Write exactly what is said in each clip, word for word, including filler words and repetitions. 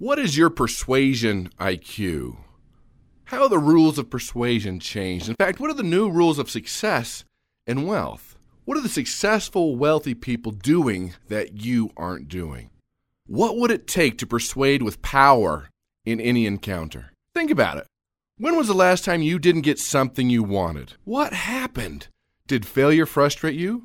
What is your persuasion I Q? How have the rules of persuasion changed? In fact, what are the new rules of success and wealth? What are the successful, wealthy people doing that you aren't doing? What would it take to persuade with power in any encounter? Think about it. When was the last time you didn't get something you wanted? What happened? Did failure frustrate you?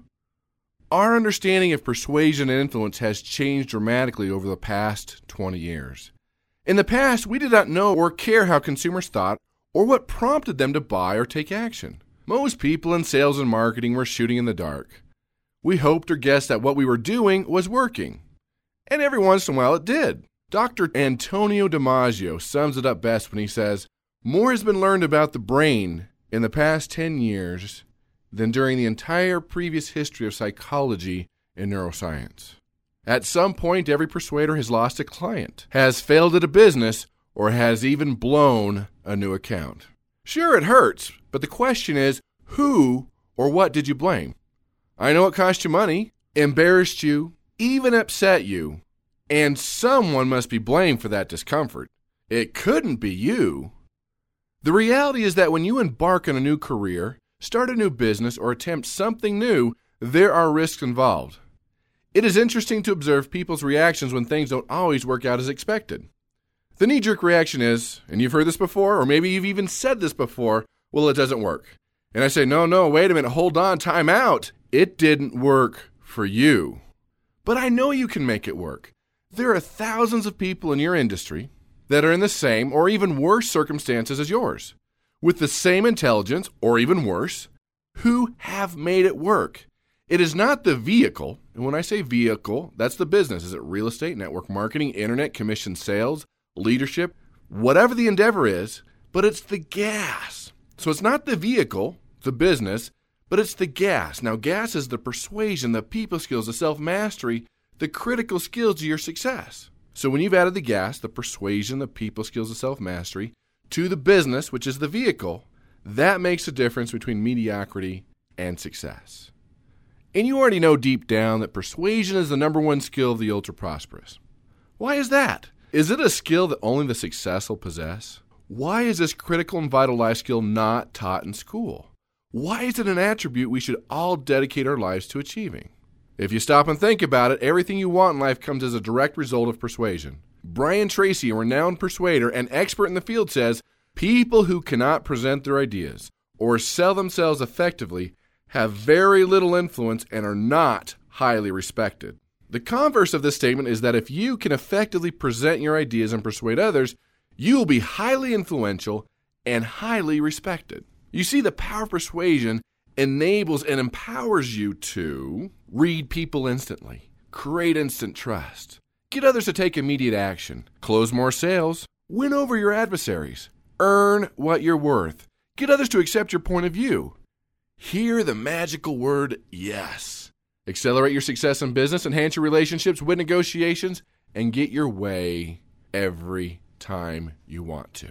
Our understanding of persuasion and influence has changed dramatically over the past twenty years. In the past, we did not know or care how consumers thought or what prompted them to buy or take action. Most people in sales and marketing were shooting in the dark. We hoped or guessed that what we were doing was working. And every once in a while it did. Doctor Antonio Damasio sums it up best when he says, "More has been learned about the brain in the past ten years than during the entire previous history of psychology and neuroscience." At some point, every persuader has lost a client, has failed at a business, or has even blown a new account. Sure, it hurts, but the question is, who or what did you blame? I know it cost you money, embarrassed you, even upset you, and someone must be blamed for that discomfort. It couldn't be you. The reality is that when you embark on a new career, start a new business, or attempt something new, there are risks involved. It is interesting to observe people's reactions when things don't always work out as expected. The knee-jerk reaction is, and you've heard this before, or maybe you've even said this before, well, it doesn't work. And I say, no, no, wait a minute, hold on, time out. It didn't work for you. But I know you can make it work. There are thousands of people in your industry that are in the same or even worse circumstances as yours, with the same intelligence, or even worse, who have made it work. It is not the vehicle, and when I say vehicle, that's the business. Is it real estate, network marketing, internet, commission sales, leadership, whatever the endeavor is, but it's the gas. So it's not the vehicle, the business, but it's the gas. Now, gas is the persuasion, the people skills, the self-mastery, the critical skills to your success. So when you've added the gas, the persuasion, the people skills, the self-mastery, to the business, which is the vehicle, that makes a difference between mediocrity and success. And you already know deep down that persuasion is the number one skill of the ultra-prosperous. Why is that? Is it a skill that only the successful possess? Why is this critical and vital life skill not taught in school? Why is it an attribute we should all dedicate our lives to achieving? If you stop and think about it, everything you want in life comes as a direct result of persuasion. Brian Tracy, a renowned persuader and expert in the field, says, people who cannot present their ideas or sell themselves effectively have very little influence and are not highly respected. The converse of this statement is that if you can effectively present your ideas and persuade others, you will be highly influential and highly respected. You see, the power of persuasion enables and empowers you to read people instantly, create instant trust, get others to take immediate action, close more sales, win over your adversaries, earn what you're worth, get others to accept your point of view. Hear the magical word yes. Accelerate your success in business, enhance your relationships, win negotiations, and get your way every time you want to.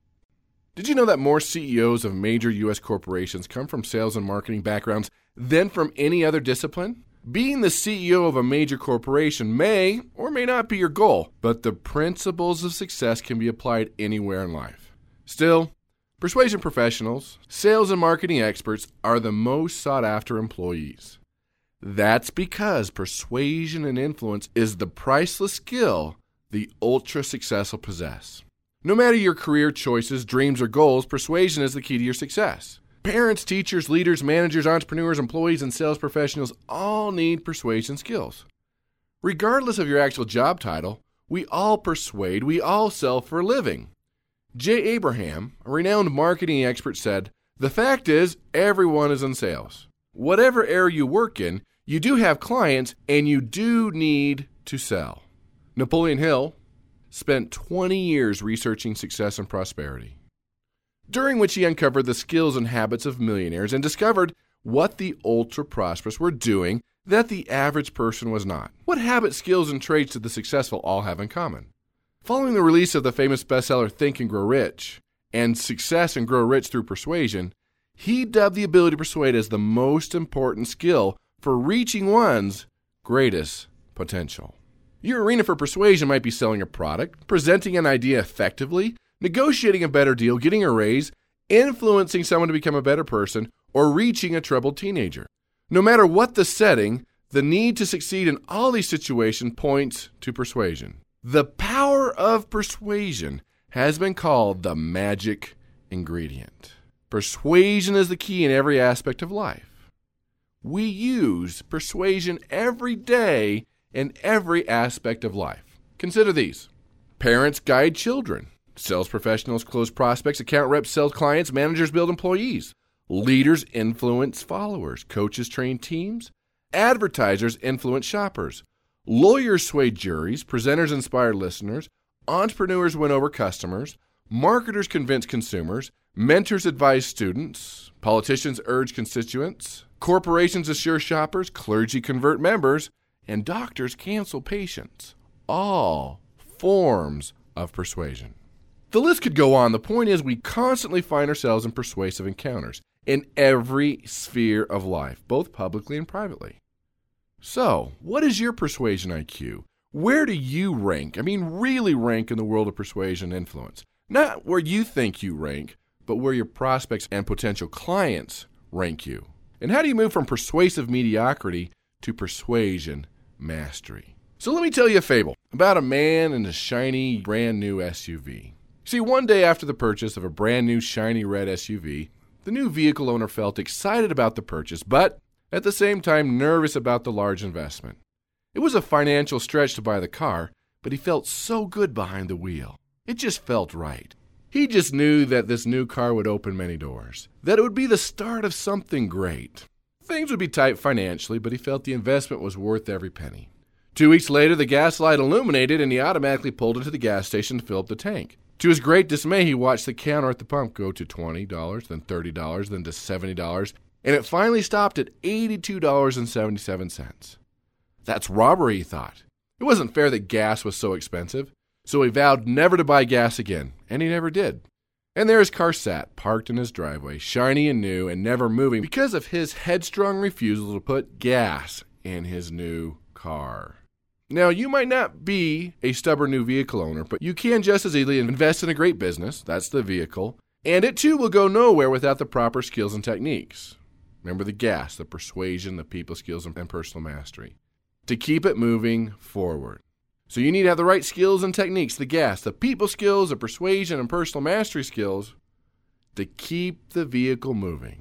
Did you know that more C E Os of major U S corporations come from sales and marketing backgrounds than from any other discipline? Being the C E O of a major corporation may or may not be your goal, but the principles of success can be applied anywhere in life. Still, persuasion professionals, sales and marketing experts are the most sought-after employees. That's because persuasion and influence is the priceless skill the ultra-successful possess. No matter your career choices, dreams, or goals, persuasion is the key to your success. Parents, teachers, leaders, managers, entrepreneurs, employees, and sales professionals all need persuasion skills. Regardless of your actual job title, we all persuade, we all sell for a living. Jay Abraham, a renowned marketing expert, said, "The fact is, everyone is in sales. Whatever area you work in, you do have clients, and you do need to sell." Napoleon Hill spent twenty years researching success and prosperity, during which he uncovered the skills and habits of millionaires and discovered what the ultra-prosperous were doing that the average person was not. What habits, skills, and traits did the successful all have in common? Following the release of the famous bestseller Think and Grow Rich and Success and Grow Rich Through Persuasion, he dubbed the ability to persuade as the most important skill for reaching one's greatest potential. Your arena for persuasion might be selling a product, presenting an idea effectively, negotiating a better deal, getting a raise, influencing someone to become a better person, or reaching a troubled teenager. No matter what the setting, the need to succeed in all these situations points to persuasion. The power of persuasion has been called the magic ingredient. Persuasion is the key in every aspect of life. We use persuasion every day in every aspect of life. Consider these. Parents guide children. Sales professionals close prospects. Account reps sell clients. Managers build employees. Leaders influence followers. Coaches train teams. Advertisers influence shoppers. Lawyers sway juries. Presenters inspire listeners. Entrepreneurs win over customers. Marketers convince consumers. Mentors advise students. Politicians urge constituents. Corporations assure shoppers. Clergy convert members. And doctors cancel patients. All forms of persuasion. The list could go on. The point is, we constantly find ourselves in persuasive encounters in every sphere of life, both publicly and privately. So, what is your persuasion I Q? Where do you rank? I mean, really rank in the world of persuasion and influence. Not where you think you rank, but where your prospects and potential clients rank you. And how do you move from persuasive mediocrity to persuasion mastery? So let me tell you a fable about a man in a shiny, brand new S U V. See, one day after the purchase of a brand new shiny red S U V, the new vehicle owner felt excited about the purchase, but at the same time nervous about the large investment. It was a financial stretch to buy the car, but he felt so good behind the wheel. It just felt right. He just knew that this new car would open many doors, that it would be the start of something great. Things would be tight financially, but he felt the investment was worth every penny. Two weeks later, the gas light illuminated, and he automatically pulled into the gas station to fill up the tank. To his great dismay, he watched the counter at the pump go to twenty dollars, then thirty dollars, then to seventy dollars, and it finally stopped at eighty-two dollars and seventy-seven cents. That's robbery, he thought. It wasn't fair that gas was so expensive, so he vowed never to buy gas again, and he never did. And there his car sat, parked in his driveway, shiny and new and never moving because of his headstrong refusal to put gas in his new car. Now, you might not be a stubborn new vehicle owner, but you can just as easily invest in a great business, that's the vehicle, and it too will go nowhere without the proper skills and techniques. Remember the gas, the persuasion, the people skills, and personal mastery. To keep it moving forward. So you need to have the right skills and techniques, the gas, the people skills, the persuasion, and personal mastery skills to keep the vehicle moving.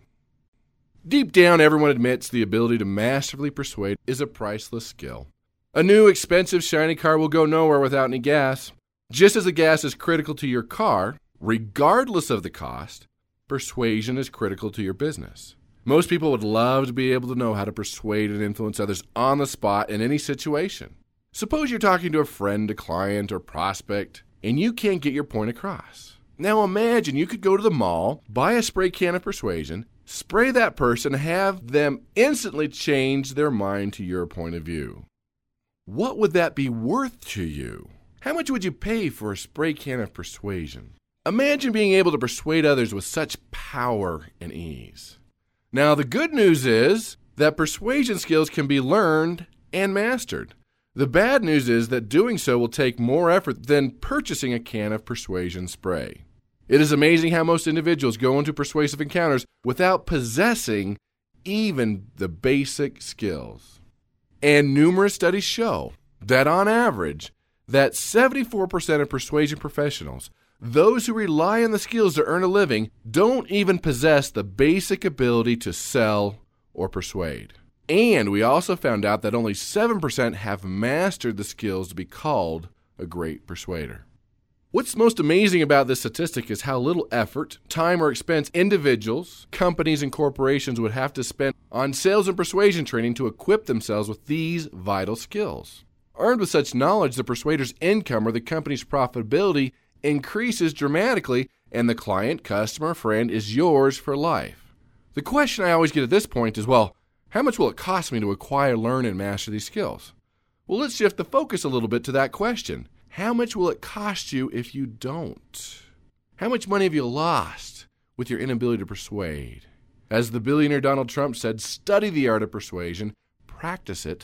Deep down, everyone admits the ability to masterfully persuade is a priceless skill. A new, expensive, shiny car will go nowhere without any gas. Just as the gas is critical to your car, regardless of the cost, persuasion is critical to your business. Most people would love to be able to know how to persuade and influence others on the spot in any situation. Suppose you're talking to a friend, a client, or prospect, and you can't get your point across. Now imagine you could go to the mall, buy a spray can of persuasion, spray that person, have them instantly change their mind to your point of view. What would that be worth to you? How much would you pay for a spray can of persuasion? Imagine being able to persuade others with such power and ease. Now, the good news is that persuasion skills can be learned and mastered. The bad news is that doing so will take more effort than purchasing a can of persuasion spray. It is amazing how most individuals go into persuasive encounters without possessing even the basic skills. And numerous studies show that on average, that seventy-four percent of persuasion professionals, those who rely on the skills to earn a living, don't even possess the basic ability to sell or persuade. And we also found out that only seven percent have mastered the skills to be called a great persuader. What's most amazing about this statistic is how little effort, time, or expense individuals, companies, and corporations would have to spend on sales and persuasion training to equip themselves with these vital skills. Armed with such knowledge, the persuader's income or the company's profitability increases dramatically, and the client, customer, friend is yours for life. The question I always get at this point is, well, how much will it cost me to acquire, learn, and master these skills? Well, let's shift the focus a little bit to that question. How much will it cost you if you don't? How much money have you lost with your inability to persuade? As the billionaire Donald Trump said, study the art of persuasion, practice it,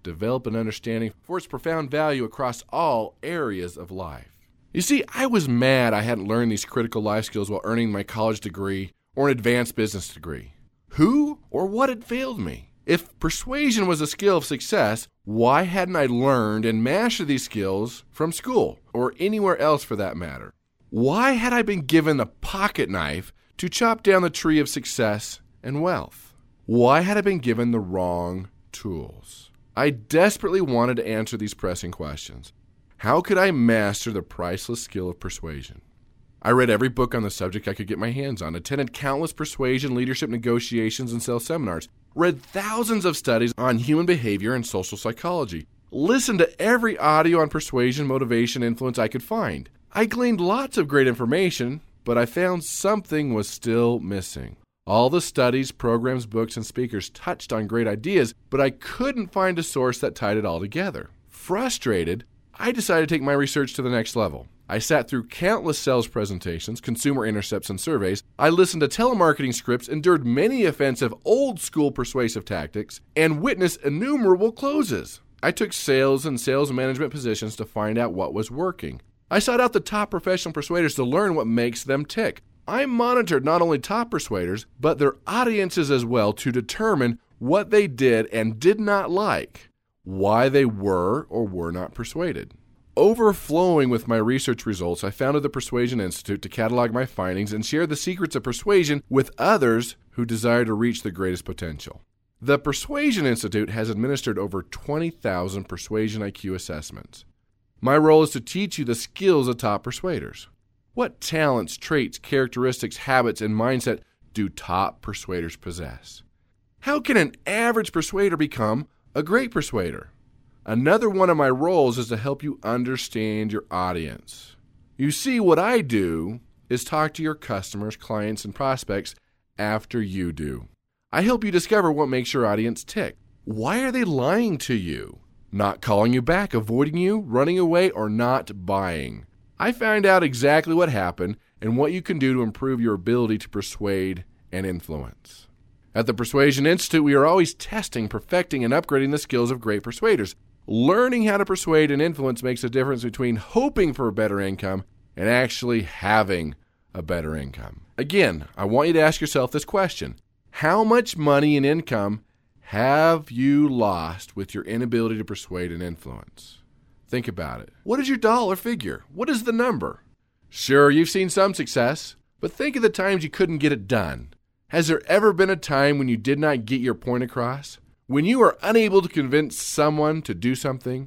develop an understanding for its profound value across all areas of life. You see, I was mad I hadn't learned these critical life skills while earning my college degree or an advanced business degree. Who or what had failed me? If persuasion was a skill of success, why hadn't I learned and mastered these skills from school or anywhere else for that matter? Why had I been given the pocket knife to chop down the tree of success and wealth? Why had I been given the wrong tools? I desperately wanted to answer these pressing questions. How could I master the priceless skill of persuasion? I read every book on the subject I could get my hands on, attended countless persuasion, leadership negotiations, and sales seminars, read thousands of studies on human behavior and social psychology, listened to every audio on persuasion, motivation, influence I could find. I gleaned lots of great information, but I found something was still missing. All the studies, programs, books, and speakers touched on great ideas, but I couldn't find a source that tied it all together. Frustrated, I decided to take my research to the next level. I sat through countless sales presentations, consumer intercepts, and surveys. I listened to telemarketing scripts, endured many offensive old-school persuasive tactics, and witnessed innumerable closes. I took sales and sales management positions to find out what was working. I sought out the top professional persuaders to learn what makes them tick. I monitored not only top persuaders, but their audiences as well to determine what they did and did not like, why they were or were not persuaded. Overflowing with my research results, I founded the Persuasion Institute to catalog my findings and share the secrets of persuasion with others who desire to reach their greatest potential. The Persuasion Institute has administered over twenty thousand persuasion I Q assessments. My role is to teach you the skills of top persuaders. What talents, traits, characteristics, habits, and mindset do top persuaders possess? How can an average persuader become a great persuader? Another one of my roles is to help you understand your audience. You see, what I do is talk to your customers, clients, and prospects after you do. I help you discover what makes your audience tick. Why are they lying to you? Not calling you back, avoiding you, running away, or not buying? I find out exactly what happened and what you can do to improve your ability to persuade and influence. At the Persuasion Institute, we are always testing, perfecting, and upgrading the skills of great persuaders. Learning how to persuade and influence makes a difference between hoping for a better income and actually having a better income. Again, I want you to ask yourself this question. How much money and income have you lost with your inability to persuade and influence? Think about it. What is your dollar figure? What is the number? Sure, you've seen some success, but think of the times you couldn't get it done. Has there ever been a time when you did not get your point across? When you are unable to convince someone to do something?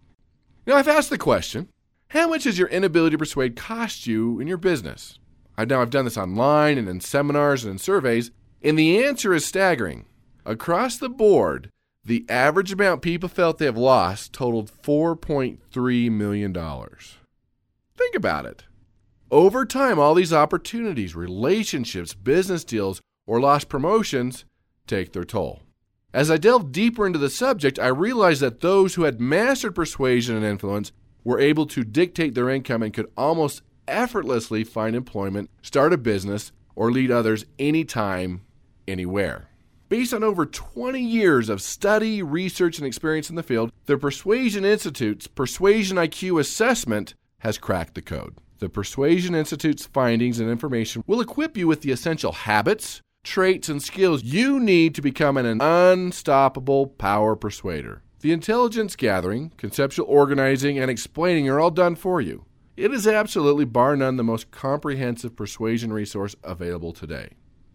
Now, I've asked the question, how much has your inability to persuade cost you in your business? I know I've done this online and in seminars and in surveys, and the answer is staggering. Across the board, the average amount people felt they have lost totaled four point three million dollars. Think about it. Over time, all these opportunities, relationships, business deals, or lost promotions take their toll. As I delved deeper into the subject, I realized that those who had mastered persuasion and influence were able to dictate their income and could almost effortlessly find employment, start a business, or lead others anytime, anywhere. Based on over twenty years of study, research, and experience in the field, the Persuasion Institute's Persuasion I Q assessment has cracked the code. The Persuasion Institute's findings and information will equip you with the essential habits, traits, and skills you need to become an unstoppable power persuader. The intelligence gathering, conceptual organizing, and explaining are all done for you. It is absolutely, bar none, the most comprehensive persuasion resource available today.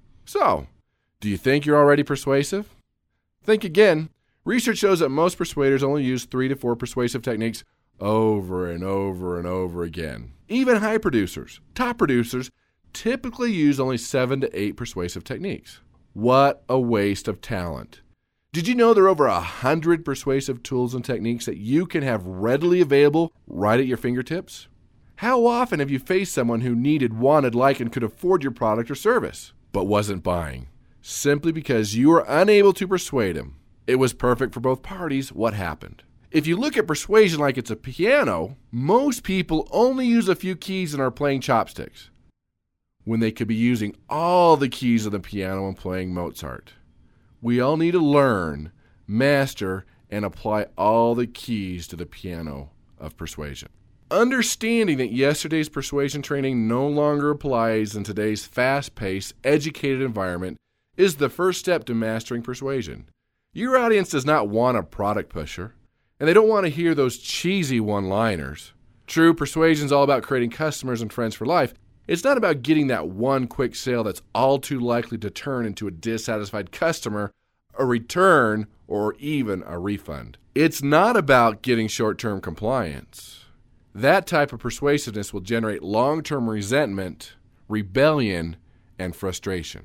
So, do you think you're already persuasive? Think again. Research shows that most persuaders only use three to four persuasive techniques over and over and over again. Even high producers, top producers, typically use only seven to eight persuasive techniques. What a waste of talent. Did you know there are over a hundred persuasive tools and techniques that you can have readily available right at your fingertips? How often have you faced someone who needed, wanted, liked, and could afford your product or service, but wasn't buying? Simply because you were unable to persuade him. It was perfect for both parties. What happened? If you look at persuasion like it's a piano, most people only use a few keys and are playing chopsticks, when they could be using all the keys of the piano and playing Mozart. We all need to learn, master, and apply all the keys to the piano of persuasion. Understanding that yesterday's persuasion training no longer applies in today's fast-paced, educated environment is the first step to mastering persuasion. Your audience does not want a product pusher, and they don't want to hear those cheesy one-liners. True, persuasion is all about creating customers and friends for life. It's not about getting that one quick sale that's all too likely to turn into a dissatisfied customer, a return, or even a refund. It's not about getting short-term compliance. That type of persuasiveness will generate long-term resentment, rebellion, and frustration.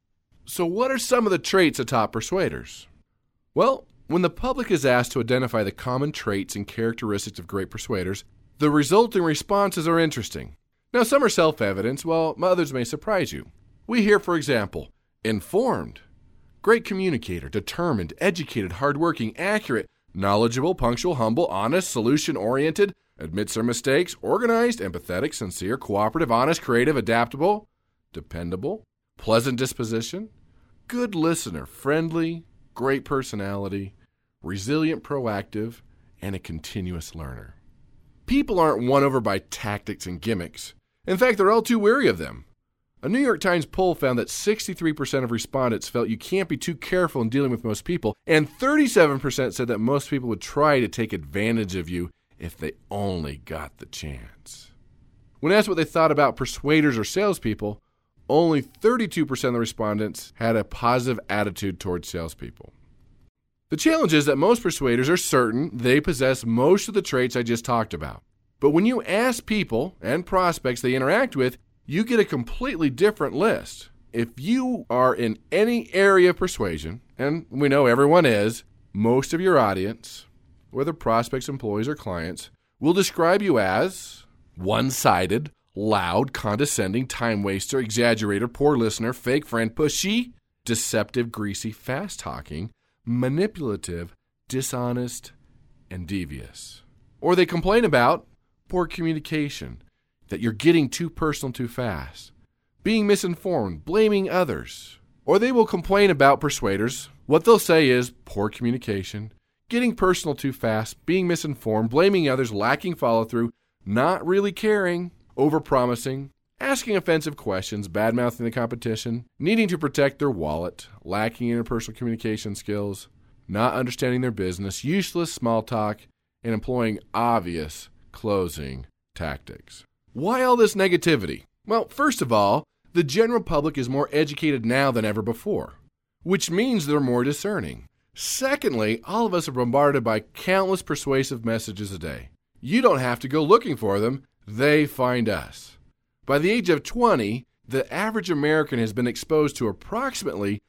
So what are some of the traits of top persuaders? Well, when the public is asked to identify the common traits and characteristics of great persuaders, the resulting responses are interesting. Now, some are self-evident, while others may surprise you. We hear, for example, informed, great communicator, determined, educated, hardworking, accurate, knowledgeable, punctual, humble, honest, solution-oriented, admits their mistakes, organized, empathetic, sincere, cooperative, honest, creative, adaptable, dependable, pleasant disposition, good listener, friendly, great personality, resilient, proactive, and a continuous learner. People aren't won over by tactics and gimmicks. In fact, they're all too wary of them. A New York Times poll found that sixty-three percent of respondents felt you can't be too careful in dealing with most people, and thirty-seven percent said that most people would try to take advantage of you if they only got the chance. When asked what they thought about persuaders or salespeople, only thirty-two percent of the respondents had a positive attitude towards salespeople. The challenge is that most persuaders are certain they possess most of the traits I just talked about. But when you ask people and prospects they interact with, you get a completely different list. If you are in any area of persuasion, and we know everyone is, most of your audience, whether prospects, employees, or clients, will describe you as one-sided, loud, condescending, time waster, exaggerator, poor listener, fake friend, pushy, deceptive, greasy, fast-talking, manipulative, dishonest, and devious. Or they complain about poor communication, that you're getting too personal too fast, being misinformed, blaming others. Or they will complain about persuaders. What they'll say is poor communication, getting personal too fast, being misinformed, blaming others, lacking follow-through, not really caring, overpromising, asking offensive questions, bad-mouthing the competition, needing to protect their wallet, lacking interpersonal communication skills, not understanding their business, useless small talk, and employing obvious closing tactics. Why all this negativity? Well, first of all, the general public is more educated now than ever before, which means they're more discerning. Secondly, all of us are bombarded by countless persuasive messages a day. You don't have to go looking for them, they find us. By the age of twenty, the average American has been exposed to approximately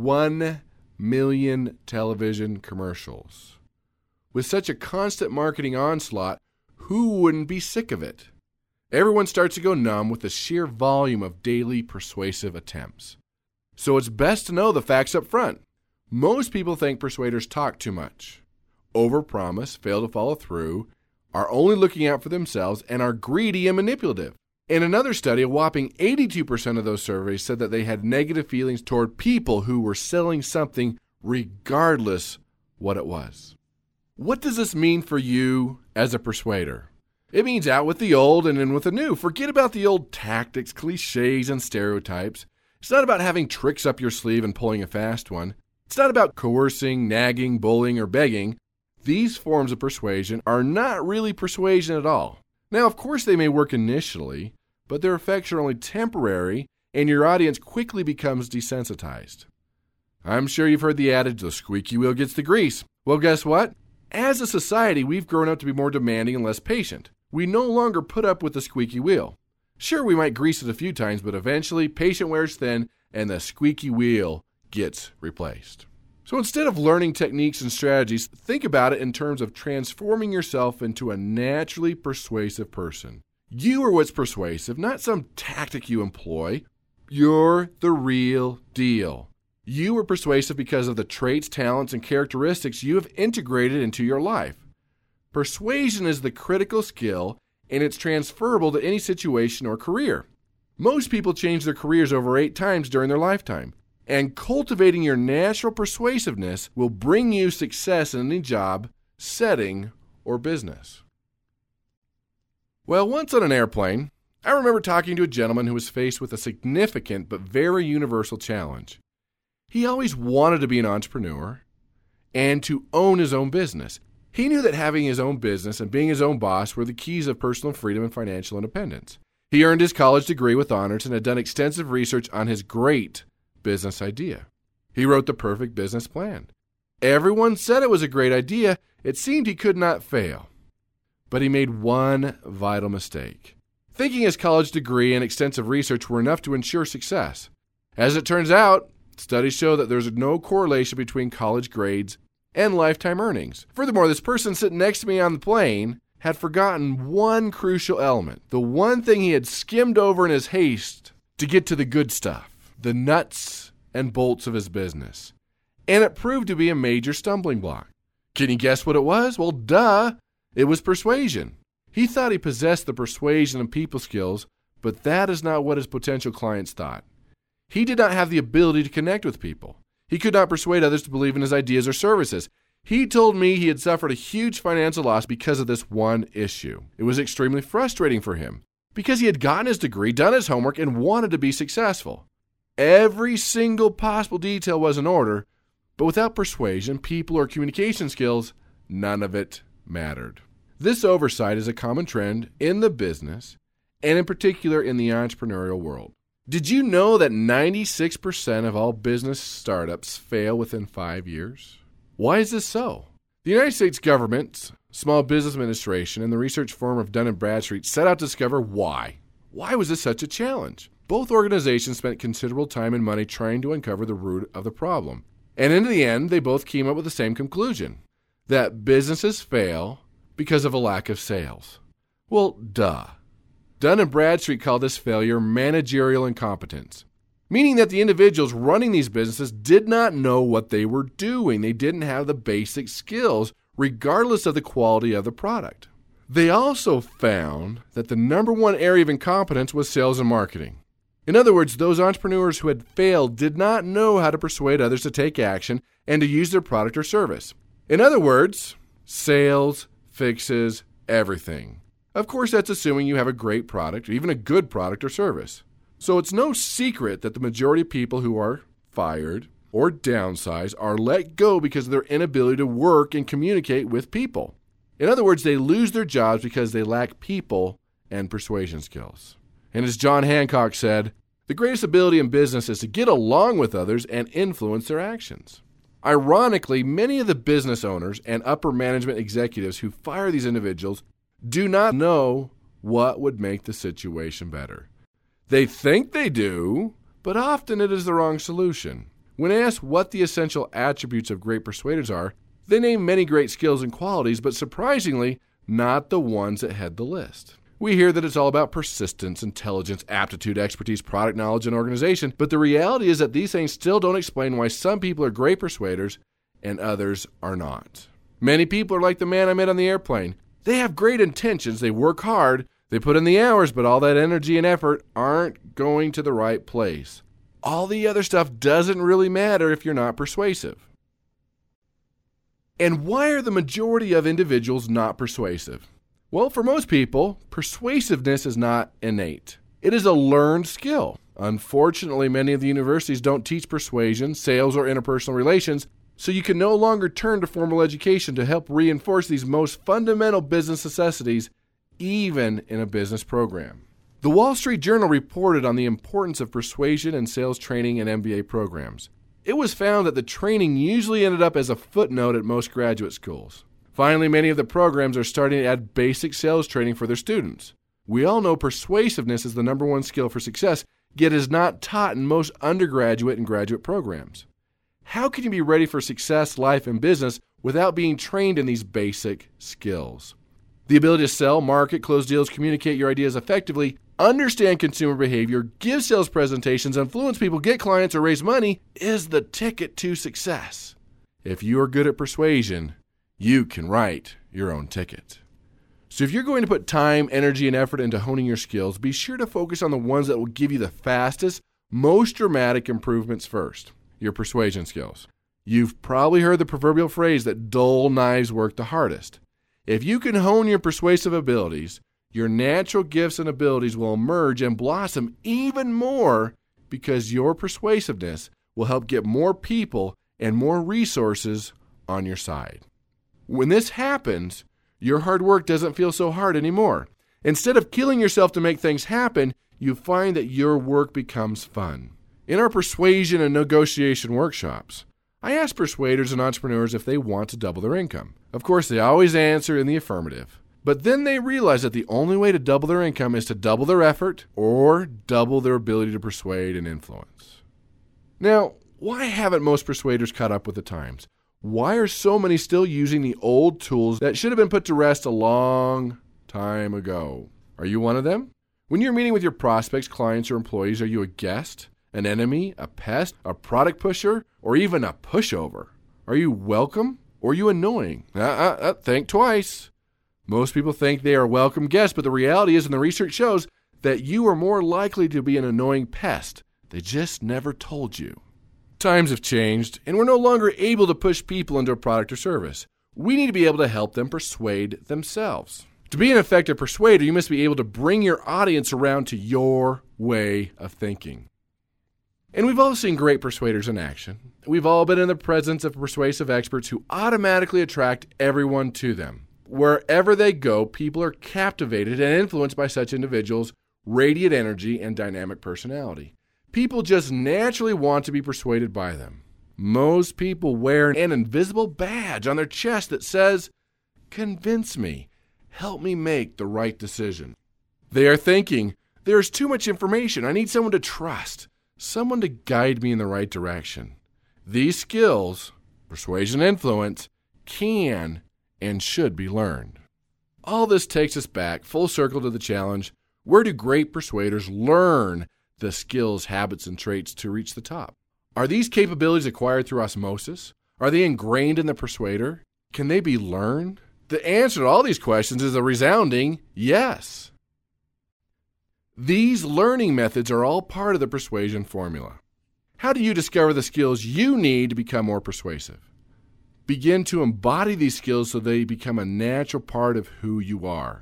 one million television commercials. With such a constant marketing onslaught, who wouldn't be sick of it? Everyone starts to go numb with the sheer volume of daily persuasive attempts. So it's best to know the facts up front. Most people think persuaders talk too much, overpromise, fail to follow through, are only looking out for themselves, and are greedy and manipulative. In another study, a whopping eighty-two percent of those surveys said that they had negative feelings toward people who were selling something regardless what it was. What does this mean for you as a persuader? It means out with the old and in with the new. Forget about the old tactics, cliches, and stereotypes. It's not about having tricks up your sleeve and pulling a fast one. It's not about coercing, nagging, bullying, or begging. These forms of persuasion are not really persuasion at all. Now, of course, they may work initially, but their effects are only temporary, and your audience quickly becomes desensitized. I'm sure you've heard the adage, the squeaky wheel gets the grease. Well, guess what? As a society, we've grown up to be more demanding and less patient. We no longer put up with the squeaky wheel. Sure, we might grease it a few times, but eventually, patience wears thin, and the squeaky wheel gets replaced. So instead of learning techniques and strategies, think about it in terms of transforming yourself into a naturally persuasive person. You are what's persuasive, not some tactic you employ. You're the real deal. You are persuasive because of the traits, talents, and characteristics you have integrated into your life. Persuasion is the critical skill, and it's transferable to any situation or career. Most people change their careers over eight times during their lifetime. And cultivating your natural persuasiveness will bring you success in any job, setting, or business. Well, once on an airplane, I remember talking to a gentleman who was faced with a significant but very universal challenge. He always wanted to be an entrepreneur and to own his own business. He knew that having his own business and being his own boss were the keys of personal freedom and financial independence. He earned his college degree with honors and had done extensive research on his great business idea. He wrote the perfect business plan. Everyone said it was a great idea. It seemed he could not fail. But he made one vital mistake, thinking his college degree and extensive research were enough to ensure success. As it turns out, studies show that there's no correlation between college grades and lifetime earnings. Furthermore, this person sitting next to me on the plane had forgotten one crucial element, the one thing he had skimmed over in his haste to get to the good stuff, the nuts and bolts of his business. And it proved to be a major stumbling block. Can you guess what it was? Well, duh, it was persuasion. He thought he possessed the persuasion and people skills, but that is not what his potential clients thought. He did not have the ability to connect with people. He could not persuade others to believe in his ideas or services. He told me he had suffered a huge financial loss because of this one issue. It was extremely frustrating for him because he had gotten his degree, done his homework, and wanted to be successful. Every single possible detail was in order, but without persuasion, people, or communication skills, none of it mattered. This oversight is a common trend in the business and in particular in the entrepreneurial world. Did you know that ninety-six percent of all business startups fail within five years? Why is this so? The United States government's Small Business Administration and the research firm of Dun and Bradstreet set out to discover why. Why was this such a challenge? Both organizations spent considerable time and money trying to uncover the root of the problem. And in the end, they both came up with the same conclusion, that businesses fail because of a lack of sales. Well, duh. Dun and Bradstreet called this failure managerial incompetence, meaning that the individuals running these businesses did not know what they were doing. They didn't have the basic skills, regardless of the quality of the product. They also found that the number one area of incompetence was sales and marketing. In other words, those entrepreneurs who had failed did not know how to persuade others to take action and to use their product or service. In other words, sales fixes everything. Of course, that's assuming you have a great product or even a good product or service. So it's no secret that the majority of people who are fired or downsized are let go because of their inability to work and communicate with people. In other words, they lose their jobs because they lack people and persuasion skills. And as John Hancock said, the greatest ability in business is to get along with others and influence their actions. Ironically, many of the business owners and upper management executives who fire these individuals do not know what would make the situation better. They think they do, but often it is the wrong solution. When asked what the essential attributes of great persuaders are, they name many great skills and qualities, but surprisingly, not the ones that head the list. We hear that it's all about persistence, intelligence, aptitude, expertise, product knowledge, and organization, but the reality is that these things still don't explain why some people are great persuaders and others are not. Many people are like the man I met on the airplane. They have great intentions, they work hard, they put in the hours, but all that energy and effort aren't going to the right place. All the other stuff doesn't really matter if you're not persuasive. And why are the majority of individuals not persuasive? Well, for most people, persuasiveness is not innate. It is a learned skill. Unfortunately, many of the universities don't teach persuasion, sales, or interpersonal relations, so you can no longer turn to formal education to help reinforce these most fundamental business necessities, even in a business program. The Wall Street Journal reported on the importance of persuasion and sales training in M B A programs. It was found that the training usually ended up as a footnote at most graduate schools. Finally, many of the programs are starting to add basic sales training for their students. We all know persuasiveness is the number one skill for success, yet is not taught in most undergraduate and graduate programs. How can you be ready for success, life, and business without being trained in these basic skills? The ability to sell, market, close deals, communicate your ideas effectively, understand consumer behavior, give sales presentations, influence people, get clients, or raise money is the ticket to success. If you are good at persuasion, you can write your own ticket. So if you're going to put time, energy, and effort into honing your skills, be sure to focus on the ones that will give you the fastest, most dramatic improvements first. your persuasion skills. You've probably heard the proverbial phrase that dull knives work the hardest. If you can hone your persuasive abilities, your natural gifts and abilities will emerge and blossom even more because your persuasiveness will help get more people and more resources on your side. When this happens, your hard work doesn't feel so hard anymore. Instead of killing yourself to make things happen, you find that your work becomes fun. In our persuasion and negotiation workshops, I ask persuaders and entrepreneurs if they want to double their income. Of course, they always answer in the affirmative. But then they realize that the only way to double their income is to double their effort or double their ability to persuade and influence. Now, why haven't most persuaders caught up with the times? Why are so many still using the old tools that should have been put to rest a long time ago? Are you one of them? When you're meeting with your prospects, clients, or employees, are you a guest, an enemy, a pest, a product pusher, or even a pushover? Are you welcome or are you annoying? Uh, uh, uh, think twice. Most people think they are welcome guests, but the reality is, and the research shows, that you are more likely to be an annoying pest. They just never told you. Times have changed, and we're no longer able to push people into a product or service. We need to be able to help them persuade themselves. To be an effective persuader, you must be able to bring your audience around to your way of thinking. And we've all seen great persuaders in action. We've all been in the presence of persuasive experts who automatically attract everyone to them. Wherever they go, people are captivated and influenced by such individuals' radiant energy and dynamic personality. People just naturally want to be persuaded by them. Most people wear an invisible badge on their chest that says, "Convince me. Help me make the right decision." They are thinking, there's too much information. I need someone to trust, someone to guide me in the right direction. These skills, persuasion and influence, can and should be learned. All this takes us back full circle to the challenge, where do great persuaders learn the skills, habits, and traits to reach the top? Are these capabilities acquired through osmosis? Are they ingrained in the persuader? Can they be learned? The answer to all these questions is a resounding yes. These learning methods are all part of the persuasion formula. How do you discover the skills you need to become more persuasive? Begin to embody these skills so they become a natural part of who you are.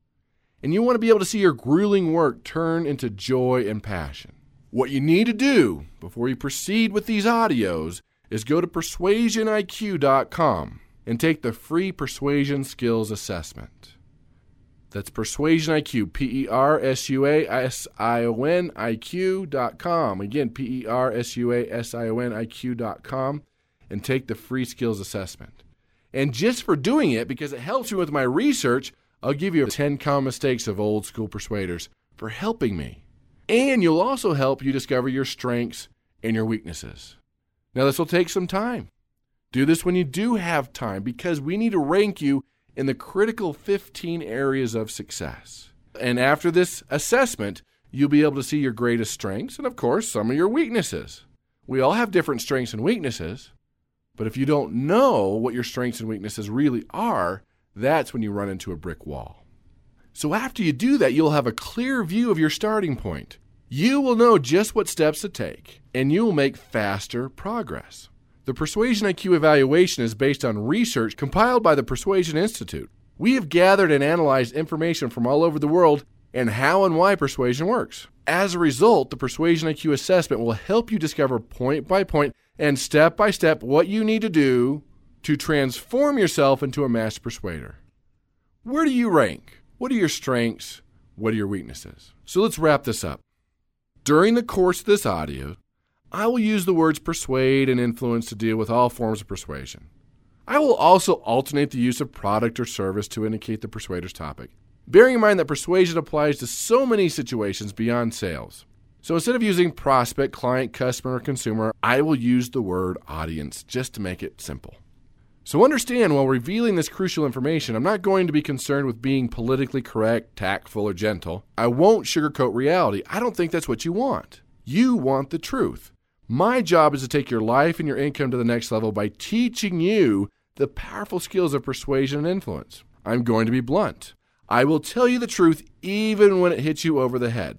And you want to be able to see your grueling work turn into joy and passion. What you need to do before you proceed with these audios is go to persuasion I Q dot com and take the free Persuasion Skills Assessment. That's Persuasion I Q, P E R S U A S I O N I Q dot com. Again, P E R S U A S I O N I Q dot com, and take the free skills assessment. And just for doing it, because it helps me with my research, I'll give you ten common mistakes of old school persuaders for helping me. And you'll also help you discover your strengths and your weaknesses. Now, this will take some time. Do this when you do have time, because we need to rank you in the critical fifteen areas of success. And after this assessment, you'll be able to see your greatest strengths and, of course, some of your weaknesses. We all have different strengths and weaknesses, but if you don't know what your strengths and weaknesses really are, that's when you run into a brick wall. So after you do that, you'll have a clear view of your starting point. You will know just what steps to take, and you will make faster progress. The Persuasion I Q evaluation is based on research compiled by the Persuasion Institute. We have gathered and analyzed information from all over the world and how and why persuasion works. As a result, the Persuasion I Q assessment will help you discover point by point and step by step what you need to do to transform yourself into a master persuader. Where do you rank? What are your strengths? What are your weaknesses? So let's wrap this up. During the course of this audio, I will use the words persuade and influence to deal with all forms of persuasion. I will also alternate the use of product or service to indicate the persuader's topic, bearing in mind that persuasion applies to so many situations beyond sales. So instead of using prospect, client, customer, or consumer, I will use the word audience just to make it simple. So understand, while revealing this crucial information, I'm not going to be concerned with being politically correct, tactful, or gentle. I won't sugarcoat reality. I don't think that's what you want. You want the truth. My job is to take your life and your income to the next level by teaching you the powerful skills of persuasion and influence. I'm going to be blunt. I will tell you the truth even when it hits you over the head.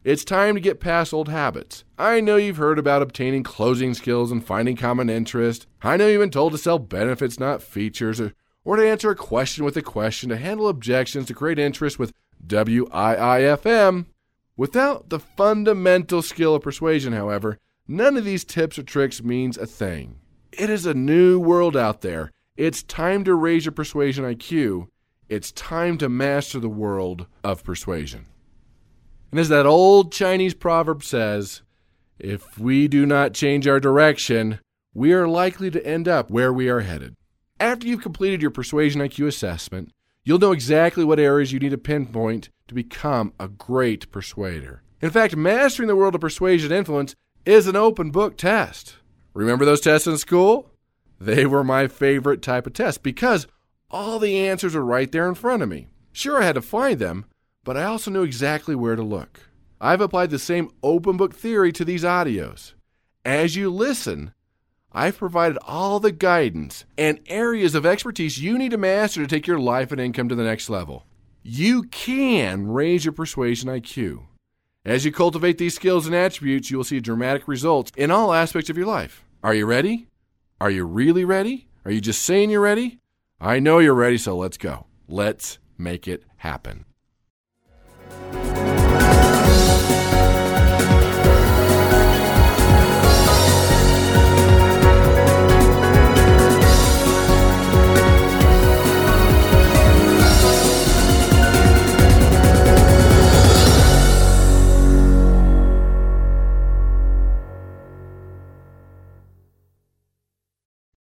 It's time to get past old habits. I know you've heard about obtaining closing skills and finding common interest. I know you've been told to sell benefits, not features, or, or to answer a question with a question, to handle objections, to create interest with W I I F M. Without the fundamental skill of persuasion, however, none of these tips or tricks means a thing. It is a new world out there. It's time to raise your persuasion I Q. It's time to master the world of persuasion. And as that old Chinese proverb says, if we do not change our direction, we are likely to end up where we are headed. After you've completed your persuasion I Q assessment, you'll know exactly what areas you need to pinpoint to become a great persuader. In fact, mastering the world of persuasion influence is an open book test. Remember those tests in school? They were my favorite type of test because all the answers are right there in front of me. Sure, I had to find them, but I also knew exactly where to look. I've applied the same open book theory to these audios. As you listen, I've provided all the guidance and areas of expertise you need to master to take your life and income to the next level. You can raise your persuasion I Q. As you cultivate these skills and attributes, you will see dramatic results in all aspects of your life. Are you ready? Are you really ready? Are you just saying you're ready? I know you're ready, so let's go. Let's make it happen.